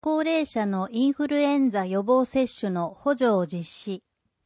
高齢者のインフルエンザ予防接種の補助を実施。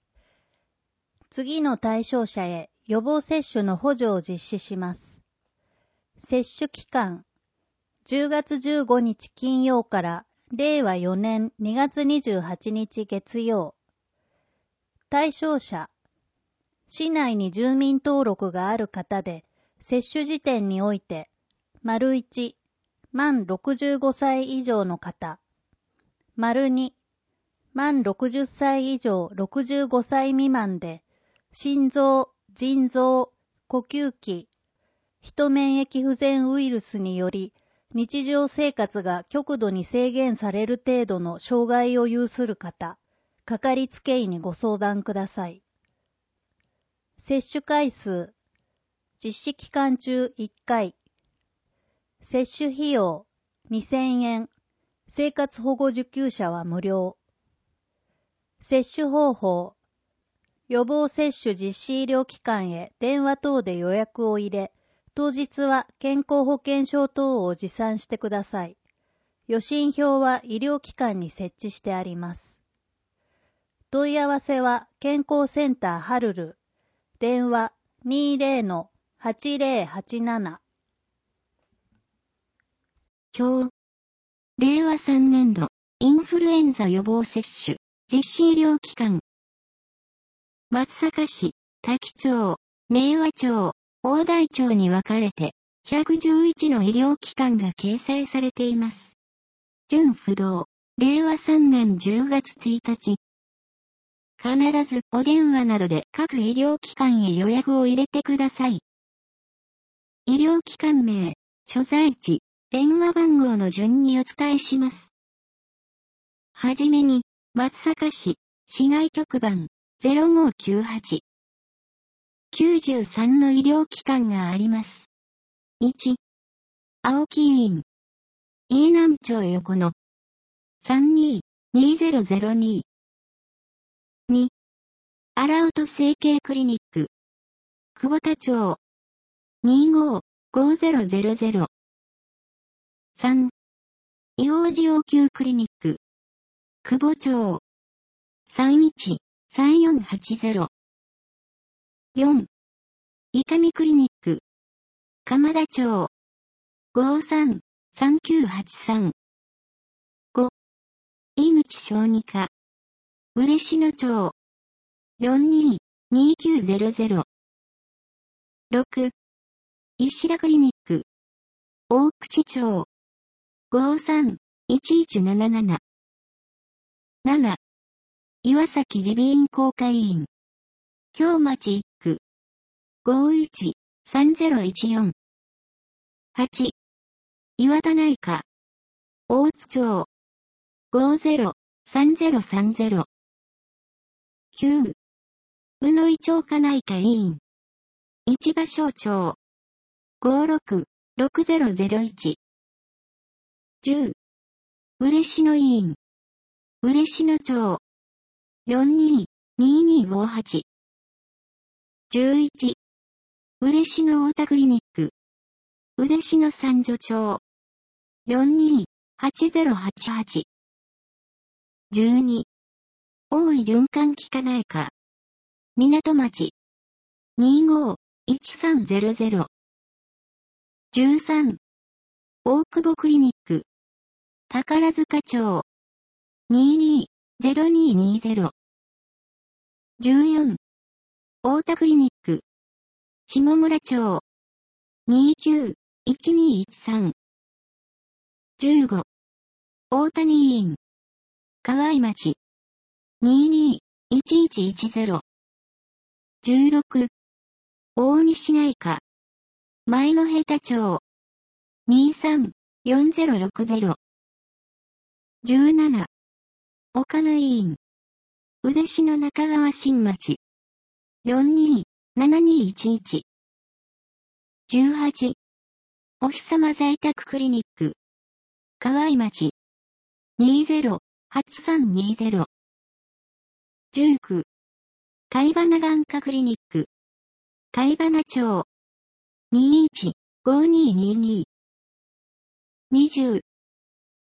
次の対象者へ予防接種の補助を実施します。接種期間、10月15日金曜から令和4年2月28日月曜。対象者、市内に住民登録がある方で、接種時点において、1、満65歳以上の方、2、満60歳以上65歳未満で、心臓、腎臓、呼吸器、ヒ免疫不全ウイルスにより、日常生活が極度に制限される程度の障害を有する方、かかりつけ医にご相談ください。接種回数、実施期間中1回。接種費用、2000円。生活保護受給者は無料。接種方法、予防接種実施医療機関へ電話等で予約を入れ、当日は健康保険証等を持参してください。予診票は医療機関に設置してあります。問い合わせは健康センターハルル、電話 20-8087。 表、令和3年度インフルエンザ予防接種実施医療機関、松阪市、滝町、明和町、大台町に分かれて、111の医療機関が掲載されています。準不動、令和3年10月1日。必ずお電話などで各医療機関へ予約を入れてください。医療機関名、所在地、電話番号の順にお伝えします。はじめに、松阪市、市外局番、0598。93の医療機関があります。1、青木医院。飯南町横野。32-2002。2、荒尾と整形クリニック。久保田町。25-5000。3、医王子応急クリニック。久保町。31-3480。4、伊上クリニック。鎌田町。53-3983。5、井口小児科。嬉野町。42-2900。6、石田クリニック。大口町。53-1177。7、岩崎耳鼻咽喉科医院。京町一区。51-3014。8、岩田内科。大津町。50-3030。9、宇野井町科内科医院。市場省庁。56-6001。10、嬉野医院。嬉野町。42-2258。11、嬉野太田クリニック。嬉野三女町。42-8088。12、大井循環器科内科。港町。25-1300。13、大久保クリニック。宝塚町。22-0220。14、大田クリニック。下村町。29-1213。15、大谷医院。河合町。22-1110。16、大西内科。前の下手町。23-4060。17、岡野医院。嬉野中川新町。42-7211。18、お日様在宅クリニック。河合町。20-8320。19、貝花眼科クリニック。貝花町。21-5222。20、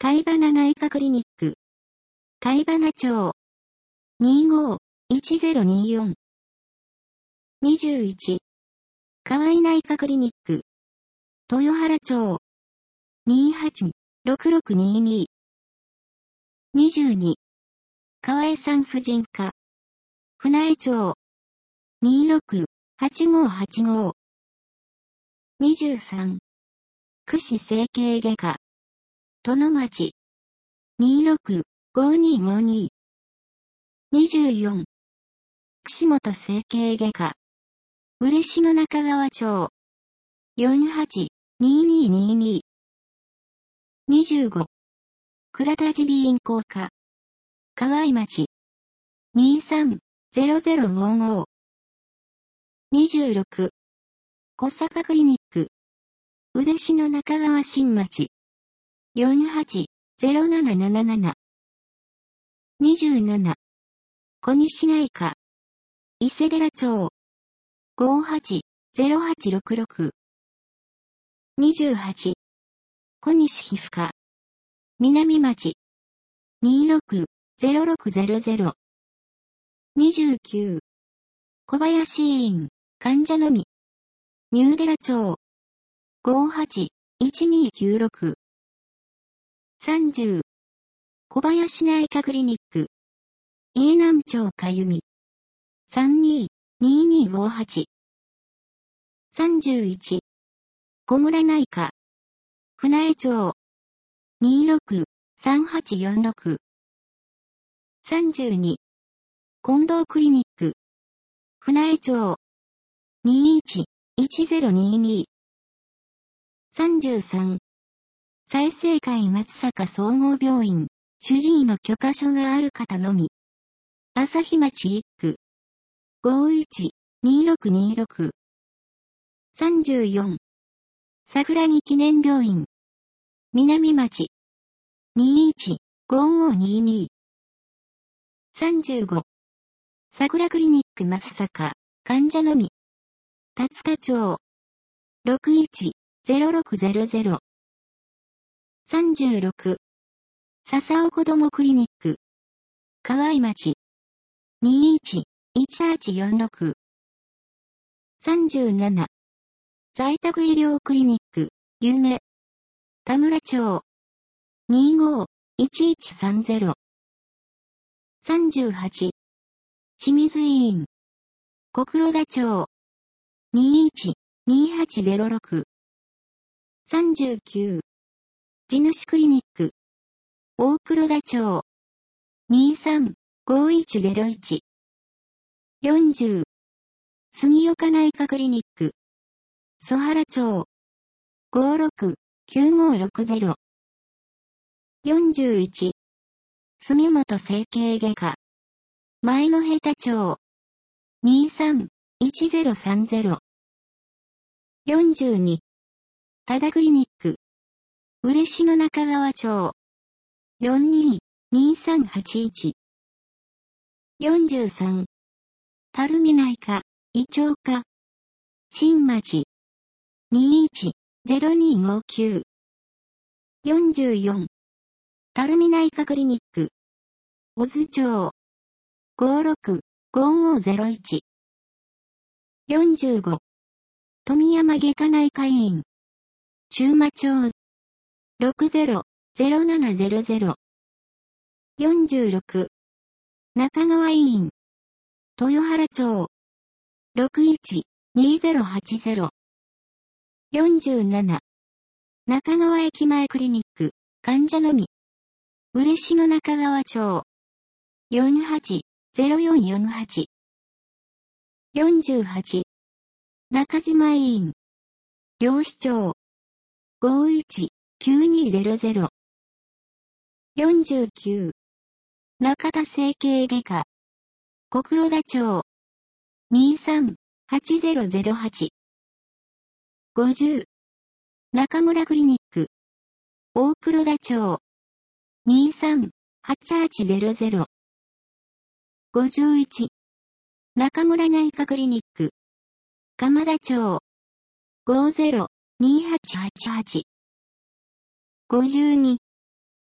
貝花内科クリニック。貝花町。25-1024。21。河合内科クリニック。豊原町。28-6622。22。河合産婦人科。船江町。26-8585。23。串整形外科。殿町。26-5252。24。串本整形外科。嬉野中川町。48-2222。25。倉田耳鼻咽喉科。河合町。23-0055。26。小坂クリニック。嬉野中川新町。48-0777。27。小西内科。伊勢寺町。58-0866。28。小西皮膚科。南町。26-0600。29。小林医院、患者のみ。ニューデラ町。58-1296。30。小林内科クリニック。飯南町かゆみ。32-2258。31。小村内科。船江町。26-3846。32。近藤クリニック。船江町。21-1022。33。済生会松阪総合病院、主治医の許可書がある方のみ。朝日町一区。51-2626。34。桜木記念病院。南町。21-5522。35。桜クリニック松阪、患者のみ。達田町。61-0600。36。笹尾子どもクリニック。河合町。21-1846。37。在宅医療クリニック、夢。田村町。25-1130。38。清水医院。小黒田町。21-2806。39。地主クリニック。大黒田町。23-5101。40。杉岡内科クリニック。曽原町。56-9560。41。住本整形外科。前野下田町。23-1030。42。多田クリニック。嬉野中川町。42-2381。43。垂水内科、胃腸科。新町。21-0259。44。垂水内科クリニック。小津町。56-5501。45。富山外科内科医院。中馬町。60-0700。46。中川医院。豊原町。61-2080。47。中川駅前クリニック、患者のみ。嬉野中川町。48-0448。48。中島医院。両市町。51-9200。49。中田整形外科。小黒田町。23-8008。50。中村クリニック。大黒田町。23-8800。51。中村内科クリニック。鎌田町。50-2888。52。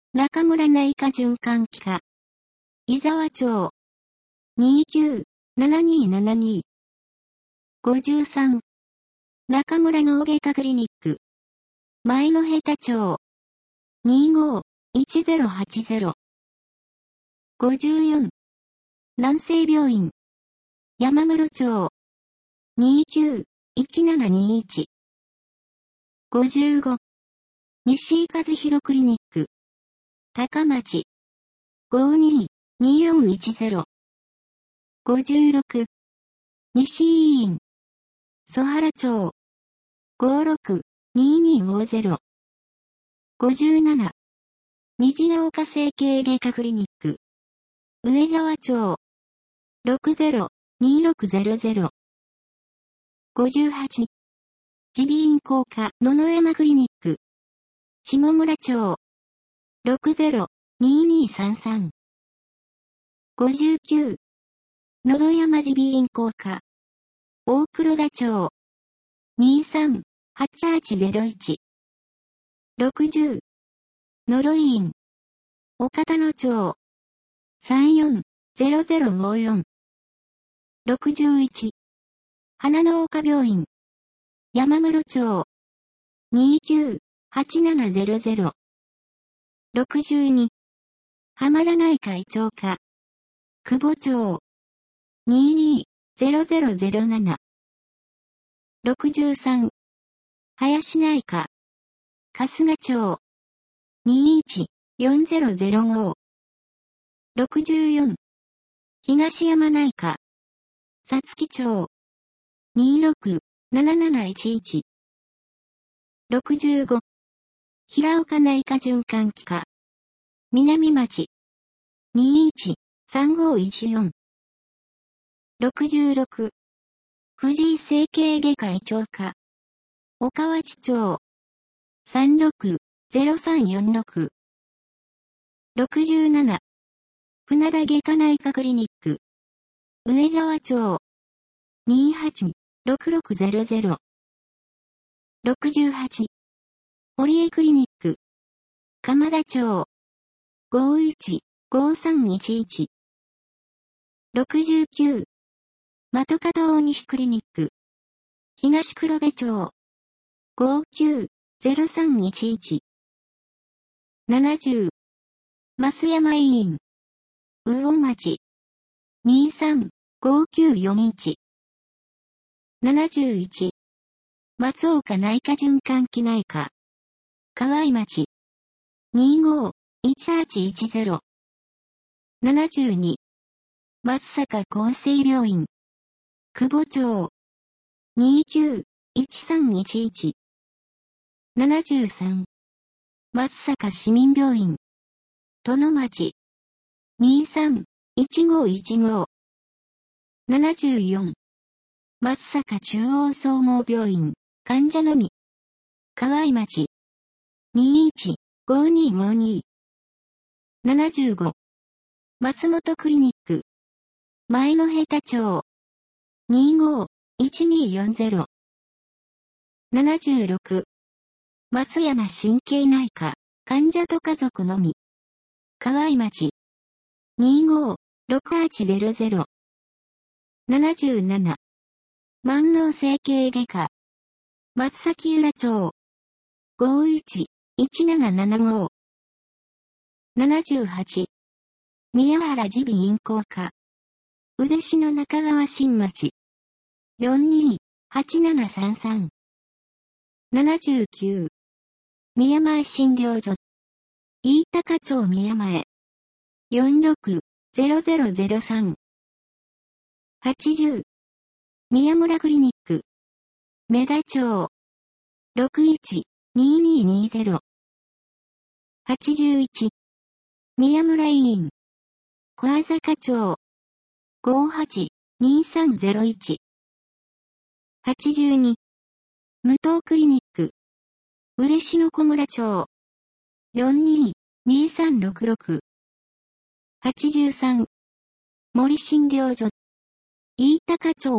中村内科循環器科。伊沢町。29-7272。53。中村脳外科クリニック。前の下田町。25-1080。54。南西病院。山室町。29-1721。55。西井和弘クリニック。高町。52-2410。56。西医院。曽原町。56-2250。57。虹ヶ丘整形外科クリニック。上沢町。60-2600。58。耳鼻咽喉科野々山クリニック。下村町。60-2233。59。野々山耳鼻咽喉科。大黒田町。23-8801。60。野呂院。岡田野町。34-0054。61。花の丘病院。山室町。29-8700。62。浜田内科医長科。久保町。22-0007。63。林内科。春日町。21-4005。64。東山内科。さつき町。26-7711。65。平岡内科循環器科。南町。21-3514。66。藤井整形外科医長科。岡町町。36-0346。67。船田外科内科クリニック。上沢町。28-6600。68。堀江クリニック。鎌田町。51-5311。69。的方大西クリニック。東黒部町。59-0311。70。増山医院。魚町。23-5941。71。松岡内科循環器内科。河合町。25-1810。72。松坂厚生病院。久保町。29-1311。73。松坂市民病院。殿町。23-1515。74。松坂中央総合病院。患者のみ。河合町。21-5252。75。松本クリニック。前の下田町。25-1240。76。松山神経内科。患者と家族のみ。河合町。25-6800。77。万能整形外科。松崎浦町。51-1775。78。宮原耳鼻咽喉科。嬉野中川新町。42-8733。79。宮前診療所。飯高町宮前。46-0003。80。宮村クリニック。目田町。61-2220。81。宮村医院。小浅坂町。58-2301。82。武藤クリニック。嬉野小村町。42-2366。83。森診療所。飯高町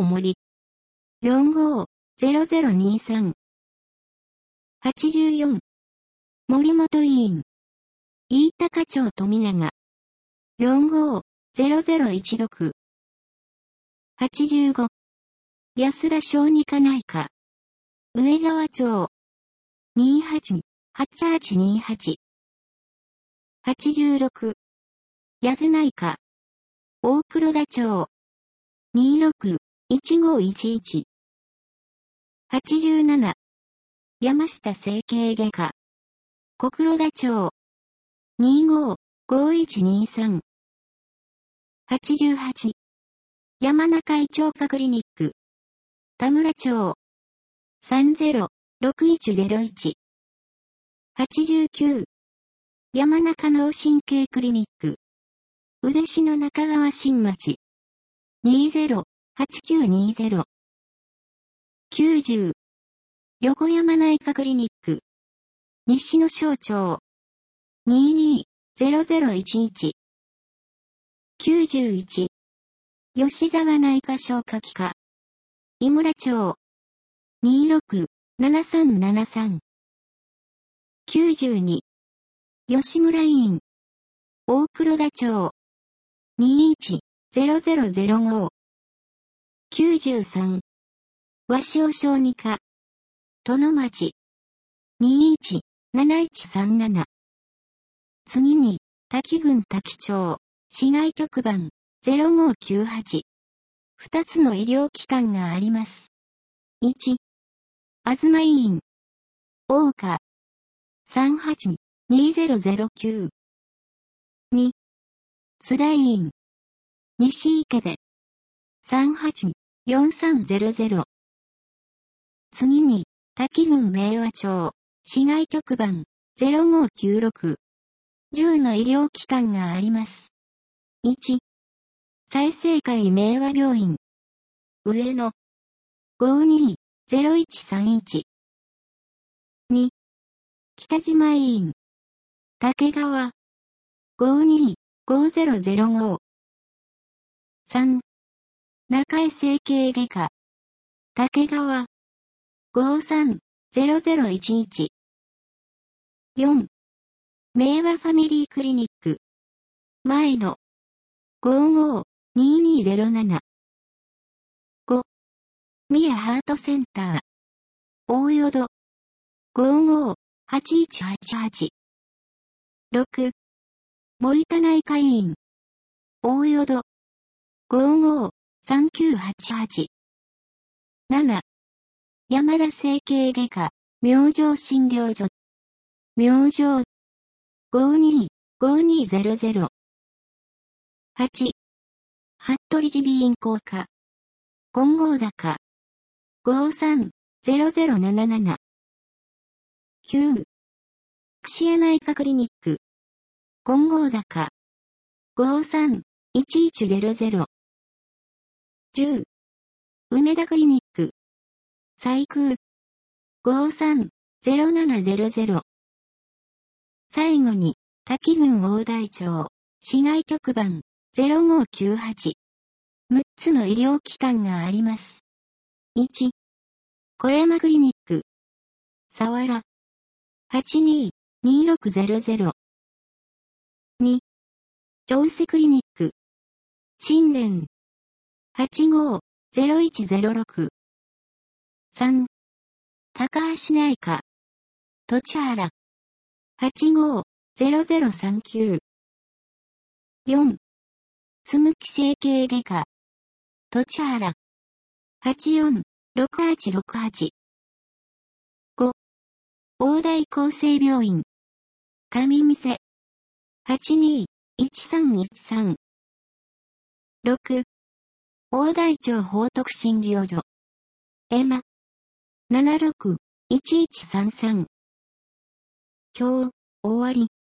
森。45-0023。84。森本医院。 飯高町富永。45-0016。85。安田小児科内科。上川町。28-8828。86。八津内科。大黒田町。26-1511。87。山下整形外科。小黒田町。25-5123。88。山中医腸科クリニック。田村町。30-6101。89。山中脳神経クリニック。嬉野中川新町。20-8920。90。横山内科クリニック。西野小町。22-0011。91。吉沢内科消化器科。井村町。26-7373。92。吉村院。大黒田町。21-0005。93。鷲尾小児科。殿町。21-7137。次に、滝郡滝町、市外局番、0598。2つの医療機関があります。1、東医院、大岡、38-2009。2、津田医院、西池部、38-4300。次に、滝郡明和町、市外局番、0596。10の医療機関があります。1、済生会明和病院。上野。52-0131。2、北島医院。竹川。52-5005。3、中江整形外科。竹川。53-0011。4、明和ファミリークリニック。前野。55-2207。5、宮ハートセンター。大淀。55-8188。6、森田内科医院。大淀。55-3988。7、山田整形外科、明星診療所。明星。52-5200。8、服部耳鼻咽喉科。金剛坂。53-0077。9、串谷内科クリニック。金剛坂。53-1100。10、梅田クリニック。西空。53-0700。最後に、滝郡大台町、市外局番、0598。6つの医療機関があります。1、小山クリニック。佐原。82-2600。2、長瀬クリニック。新田。85-0106。3、高橋内科。栃原。85-0039。4、つむき整形外科。栃原。84-6868。5、大台厚生病院。上店。82-1313。6、大台町報徳診療所。エマ。76-1133。今日、終わり。